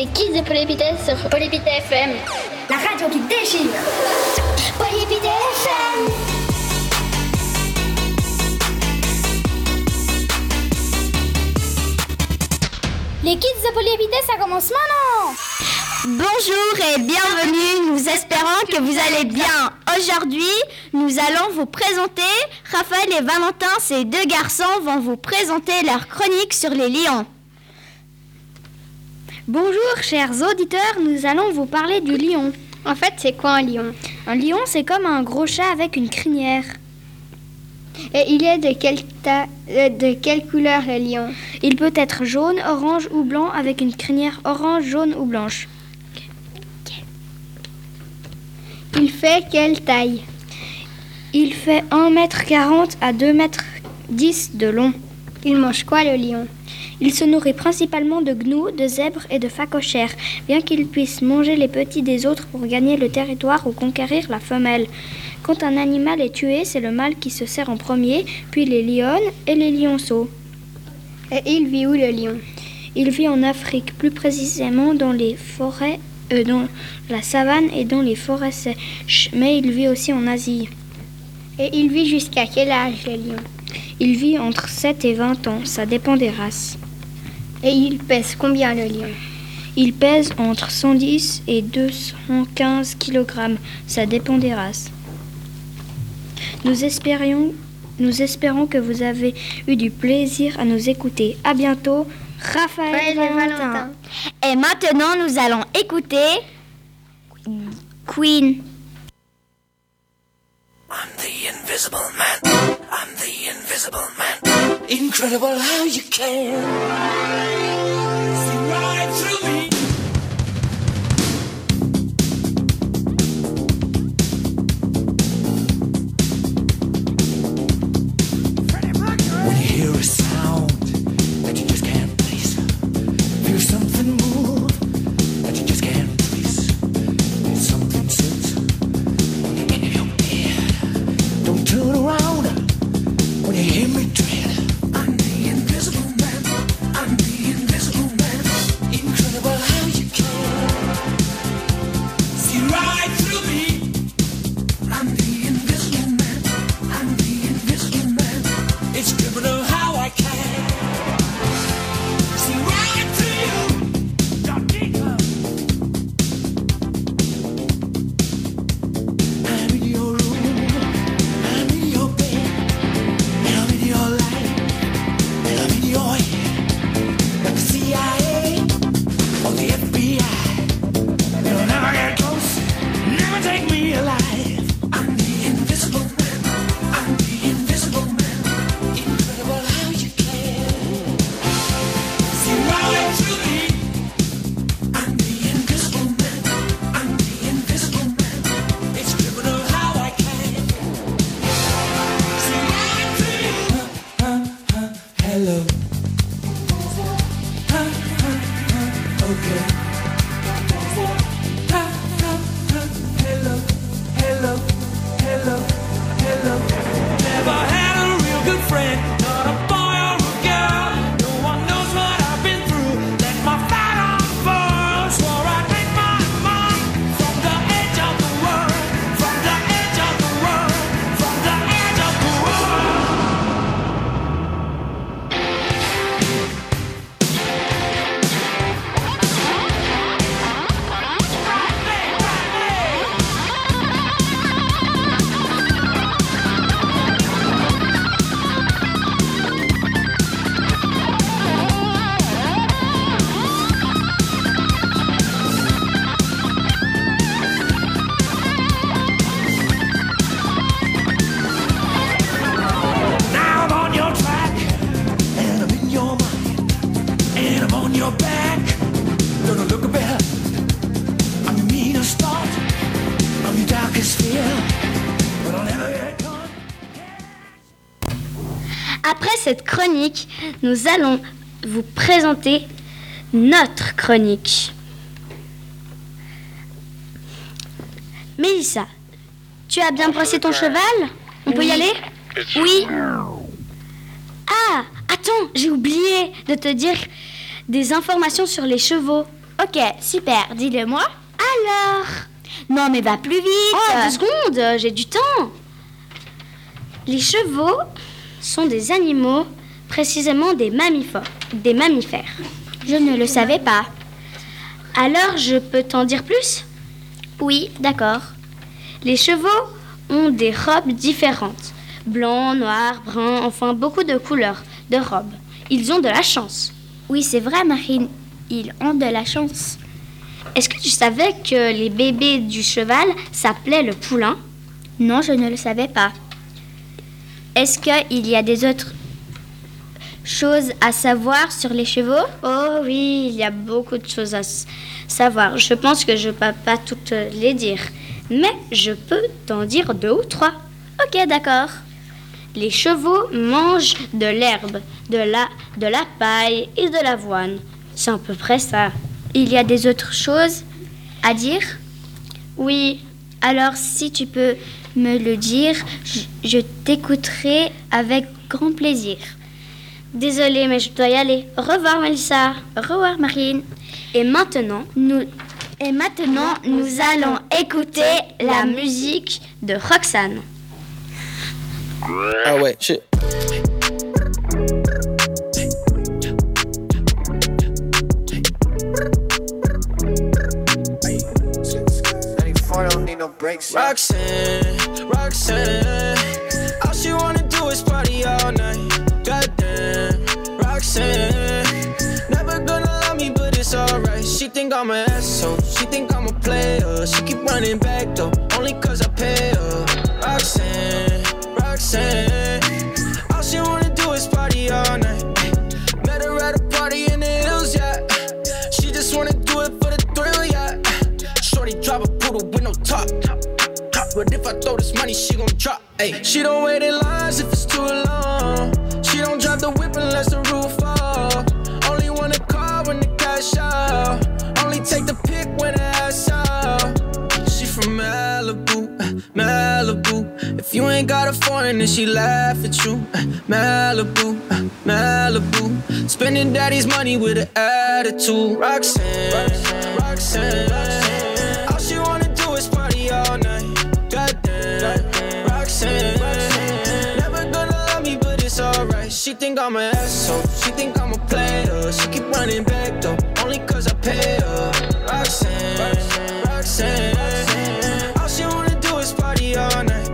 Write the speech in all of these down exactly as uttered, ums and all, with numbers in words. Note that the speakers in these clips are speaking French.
les Kids de Polépité sur Polépité F M. La radio qui déchire. Polépité F M. Les Kids de Polépité, ça commence maintenant. Bonjour et bienvenue, nous espérons que vous allez bien. Aujourd'hui, nous allons vous présenter, Raphaël et Valentin, ces deux garçons vont vous présenter leur chronique sur les lions. Bonjour chers auditeurs, nous allons vous parler du lion. En fait, c'est quoi un lion? Un lion, c'est comme un gros chat avec une crinière. Et il est de quelle, ta... de quelle couleur le lion? Il peut être jaune, orange ou blanc avec une crinière orange, jaune ou blanche. Il fait quelle taille? Il fait un mètre quarante à deux mètres dix de long. Il mange quoi le lion? Il se nourrit principalement de gnous, de zèbres et de phacochères, bien qu'il puisse manger les petits des autres pour gagner le territoire ou conquérir la femelle. Quand un animal est tué, c'est le mâle qui se sert en premier, puis les lionnes et les lionceaux. Et il vit où le lion? Il vit en Afrique, plus précisément dans les forêts, euh, dans la savane et dans les forêts sèches, mais il vit aussi en Asie. Et il vit jusqu'à quel âge le lion? Il vit entre sept et vingt ans, ça dépend des races. Et il pèse combien le lion? Il pèse entre cent dix et deux cent quinze kilogrammes, ça dépend des races. Nous espérions, nous espérons que vous avez eu du plaisir à nous écouter. À bientôt, Raphaël et Valentin. Et maintenant, nous allons écouter Queen. I'm the invisible man. I'm the invisible man. Incredible how you can see right through me. When you hear a sound that you just can't place, feel something move that you just can't trace, something sits in your ear. Don't turn around when you hear me tread. I'm the invisible man. I'm the invisible man. Incredible how you can see right through me. I'm the invisible man. I'm the invisible man. It's criminal how I can see right through you. Don't dig up. I'm in your room. I'm in your bed. And I'm in your life. And I'm in your head. Like the C I A or the F B I. You'll never get close. Never take me alive. I'm the invisible man. I'm the invisible man. Incredible how you can see right through me. I'm the invisible man. I'm the invisible man. It's criminal how I can see right through you. Huh, huh, huh, hello. Huh, huh, huh, okay. Huh, huh, huh, hello, hello, hello, hello. Never had a real good friend, not a boy or a girl. No one knows what I've been through. Let my flag unfurl. Swore I'd make my mark from the edge of the world, from the edge of the world, from the edge of the world. Now I'm on your track, and I'm in your mind, and I'm on your back. Gonna look better. I'm your meanest thought, I'm your darkest fear, but I'll never get caught. Après cette chronique, nous allons vous présenter notre chronique. Mélissa, tu as bien brossé ton cheval? On peut y aller? Oui. Ah, attends, j'ai oublié de te dire des informations sur les chevaux. Ok, super, dis-le-moi. Alors. Non, mais va plus vite. Oh, deux secondes, j'ai du temps. Les chevaux sont des animaux, précisément des mammifères. Des mammifères. Je ne le savais pas. Alors, je peux t'en dire plus ? Oui, d'accord. Les chevaux ont des robes différentes. Blanc, noir, brun, enfin beaucoup de couleurs de robes. Ils ont de la chance. Oui, c'est vrai, Marine. Ils ont de la chance. Est-ce que tu savais que les bébés du cheval s'appelaient le poulain ? Non, je ne le savais pas. Est-ce qu'il y a des autres choses à savoir sur les chevaux ? Oh oui, il y a beaucoup de choses à s- savoir. Je pense que je ne peux pas toutes les dire, mais je peux t'en dire deux ou trois. Ok, d'accord. Les chevaux mangent de l'herbe, de la, de la paille et de l'avoine. C'est à peu près ça. Il y a des autres choses à dire ? Oui, Alors, si tu peux me le dire, je, je t'écouterai avec grand plaisir. désolée, mais je dois y aller. Au revoir, Melissa. Au revoir, Marine. Et maintenant, Nous, et maintenant, nous allons écouter la musique de Roxane. Ah ouais, shit. Roxanne, Roxanne, all she wanna do is party all night. Goddamn, Roxanne, never gonna love me, but it's alright. She think I'm an asshole, she think I'm a player. She keep running back though, only cause I pay her. Roxanne, Roxanne, all she wanna do is party all night. Met her at a party in the hills, yeah. She just wanna do it for the thrill, yeah. Shorty drive a poodle with no top. But if I throw this money, she gon' drop. Ayy, she don't wait in lines if it's too long. She don't drive the whip unless the roof off. Only want a car when the cash out. Only take the pic when the ass out. She from Malibu, Malibu. If you ain't got a foreign, then she laugh at you. Malibu, Malibu. Spending daddy's money with an attitude. Roxanne, Roxanne, Roxanne. All she wanna do is party all night. Goddamn, Roxanne, Roxanne, never gonna love me, but it's alright. She think I'm an asshole, she think I'm a player. She keep running back though, only cause I pay her. Roxanne, Roxanne, Roxanne, all she wanna do is party all night.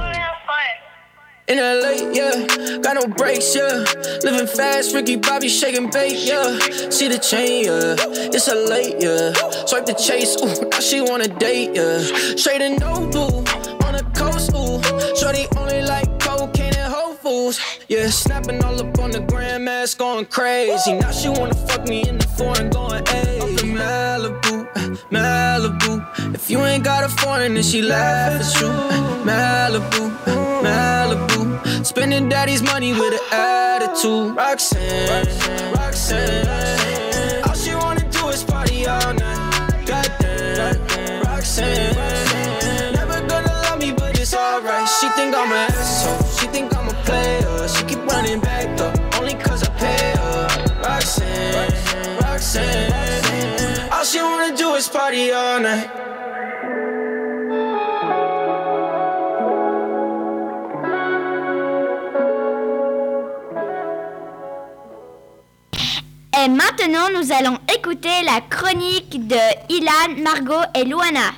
In L A, yeah, got no brakes, yeah. Living fast, Ricky Bobby shaking bait, yeah. See the chain, yeah, it's a late, yeah. Swipe the chase, ooh, now she wanna date, yeah. Straight and no blue, on the coast, ooh. Shorty only like cocaine and Whole Foods, yeah. Snapping all up on the grandmas, going crazy. Now she wanna fuck me in the foreign, going ayy. Up in Malibu, Malibu. If you ain't got a foreign, then she laugh at you. Malibu, Malibu. Spending daddy's money with an attitude. Roxanne, Roxanne, Roxanne, all she wanna do is party all night. Goddamn, Roxanne, Roxanne, never gonna love me, but it's alright. She think I'm an asshole, she think I'm a player. She keep running back though, only cause I pay her. Roxanne, Roxanne, Roxanne, all she wanna do is party all night. Et maintenant, nous allons écouter la chronique de Ilan, Margot et Luana.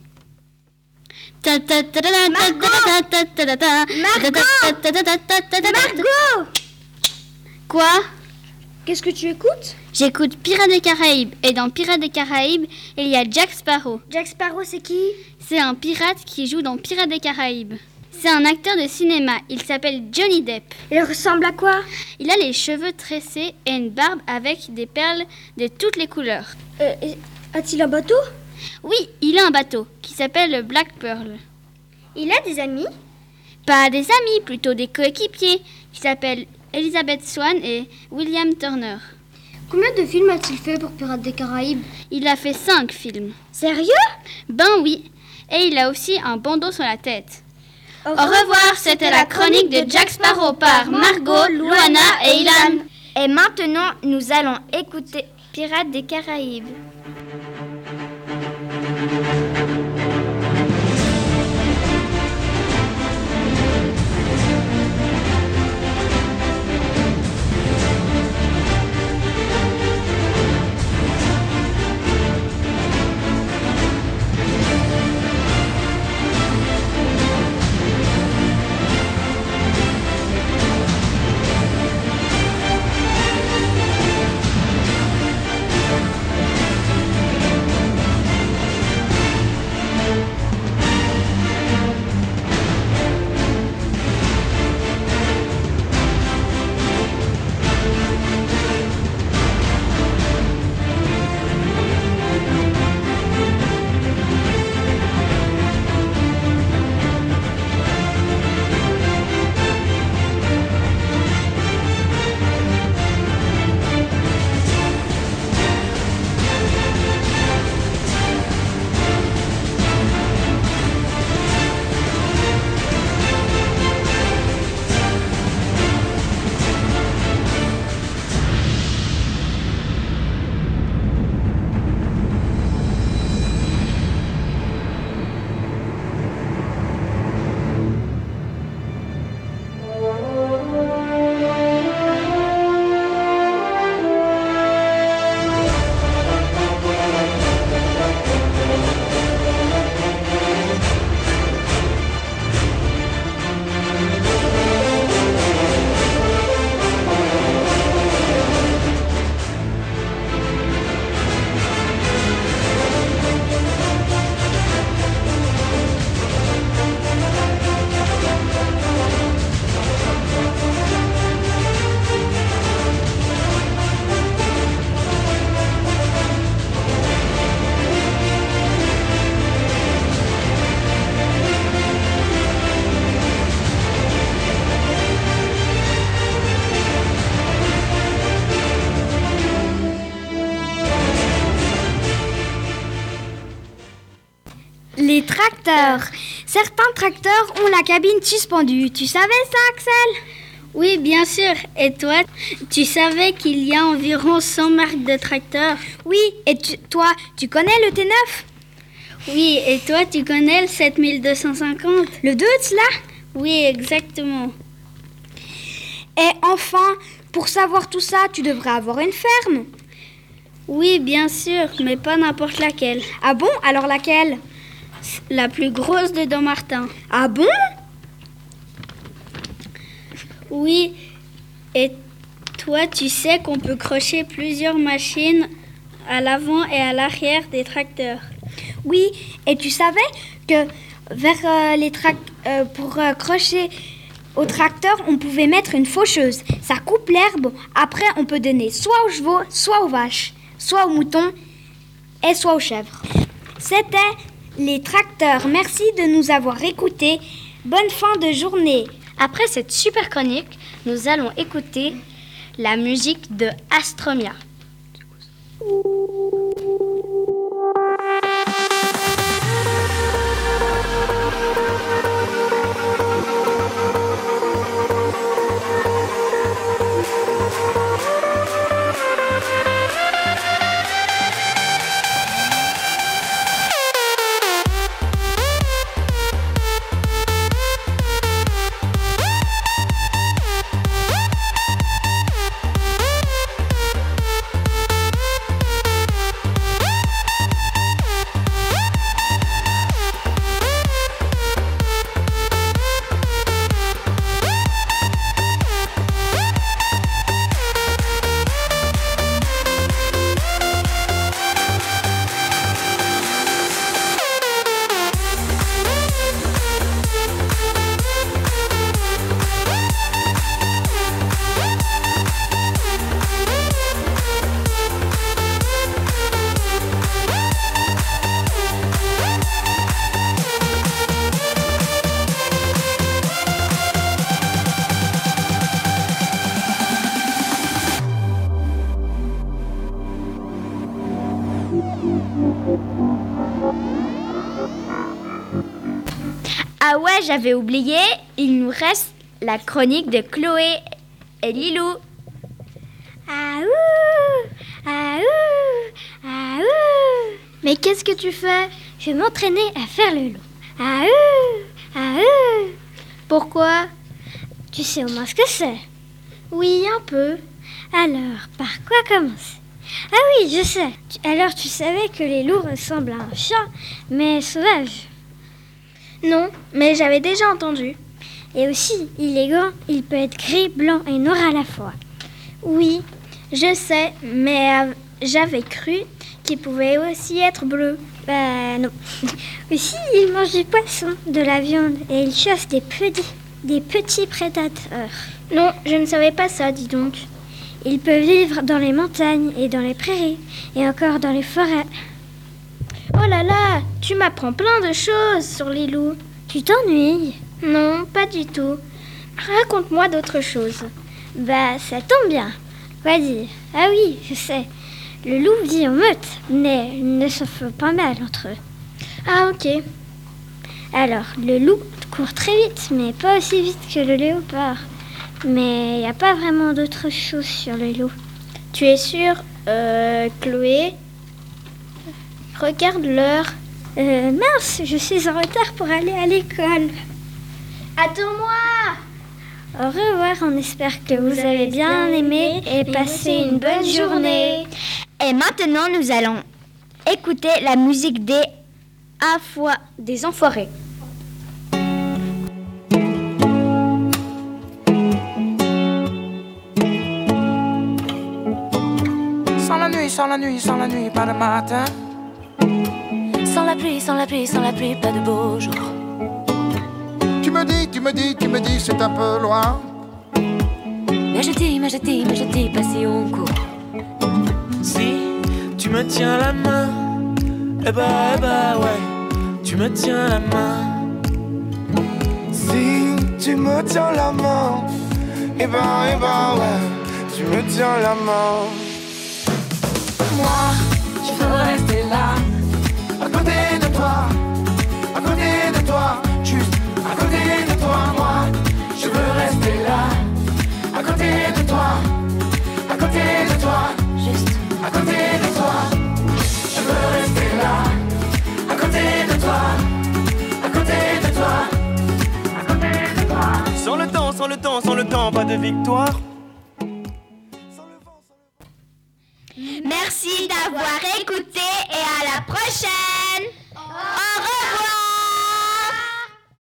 Margot! Quoi? Qu'est-ce que tu écoutes? J'écoute Pirates des Caraïbes. Et dans Pirates des Caraïbes, il y a Jack Sparrow. Jack Sparrow, c'est qui? C'est un pirate qui joue dans Pirates des Caraïbes. C'est un acteur de cinéma. Il s'appelle Johnny Depp. Il ressemble à quoi? Il a les cheveux tressés et une barbe avec des perles de toutes les couleurs. Euh, a-t-il un bateau? Oui, il a un bateau qui s'appelle le Black Pearl. Il a des amis? Pas des amis, plutôt des coéquipiers qui s'appellent Elizabeth Swann et William Turner. Combien de films a-t-il fait pour Pirates des Caraïbes? Il a fait cinq films. Sérieux? Ben oui. Et il a aussi un bandeau sur la tête. Au Au revoir, c'était la chronique de Jack Sparrow par Margot, Luana et Ilan. Et maintenant, nous allons écouter, Pirates des Caraïbes. Les tracteurs. Certains tracteurs ont la cabine suspendue. Tu savais ça, Axel ? Oui, bien sûr. Et toi, tu savais qu'il y a environ cent marques de tracteurs? Oui, et tu, toi, tu connais le T neuf? Oui, et toi, tu connais le sept mille deux cent cinquante? Le Deutz, là? Oui, exactement. Et enfin, pour savoir tout ça, tu devrais avoir une ferme. Oui, bien sûr, mais pas n'importe laquelle. Ah bon? Alors laquelle? La plus grosse de Dommartin. Ah bon? Oui, et toi, tu sais qu'on peut crocher plusieurs machines à l'avant et à l'arrière des tracteurs. Oui, et tu savais que vers euh, les tra- euh, pour euh, crocher au tracteur, on pouvait mettre une faucheuse. Ça coupe l'herbe. Après, on peut donner soit aux chevaux, soit aux vaches, soit aux moutons et soit aux chèvres. C'était les tracteurs. Merci de nous avoir écoutés. Bonne fin de journée. Après cette super chronique, nous allons écouter la musique de Astromia. Ah ouais, j'avais oublié, il nous reste la chronique de Chloé et Lilou. Ah ouh, ah ouh. Mais qu'est-ce que tu fais? Je vais m'entraîner à faire le loup. Ah euh, ah euh. Pourquoi? Tu sais au moins ce que c'est? Oui, un peu. Alors, par quoi commencer? Ah oui, je sais. Tu- Alors, tu savais que les loups ressemblent à un chat, mais sauvage. Non, mais j'avais déjà entendu. Et aussi, il est grand, il peut être gris, blanc et noir à la fois. Oui, je sais, mais euh, j'avais cru qu'il pouvait aussi être bleu. Bah non. Aussi, il mange du poisson, de la viande, et il chasse des petits, des petits prédateurs. Non, je ne savais pas ça, dis donc. Il peut vivre dans les montagnes et dans les prairies, et encore dans les forêts. Oh là là, tu m'apprends plein de choses sur les loups. Tu t'ennuies? Non, pas du tout. Raconte-moi d'autres choses. Bah, ça tombe bien. Quoi dire? Ah oui, je sais. Le loup vit en meute, mais ils ne se font pas mal entre eux. Ah ok. Alors, le loup court très vite, mais pas aussi vite que le léopard. Mais il n'y a pas vraiment d'autre chose sur le loup. Tu es sûre, euh, Chloé? Regarde l'heure. Euh, mince, je suis en retard pour aller à l'école. Attends-moi! Au revoir, on espère que vous avez bien aimé et passé une bonne journée. Et maintenant, nous allons écouter la musique des Afoi... Des enfoirés. Sans la nuit, sans la nuit, sans la nuit, pas de matin. Sans la pluie, sans la pluie, sans la pluie, pas de beau jour. Tu me dis, tu me dis, tu me dis, c'est un peu loin. Mais je dis, mais je dis, mais je dis, pas si on court. Si tu me tiens la main, eh bah, eh bah ouais, tu me tiens la main. Si tu me tiens la main, eh ben, eh ben, ouais, tu me tiens la main. Moi, je veux rester là, à côté de toi, à côté de toi, juste à côté de toi. Moi, je veux rester là, à côté de toi, à côté de toi, juste à côté de toi. Je veux rester là, à côté de toi, à côté de toi, à côté de toi. Sans le temps, sans le temps, sans le temps, pas de victoire. Merci d'avoir écouté et à la prochaine!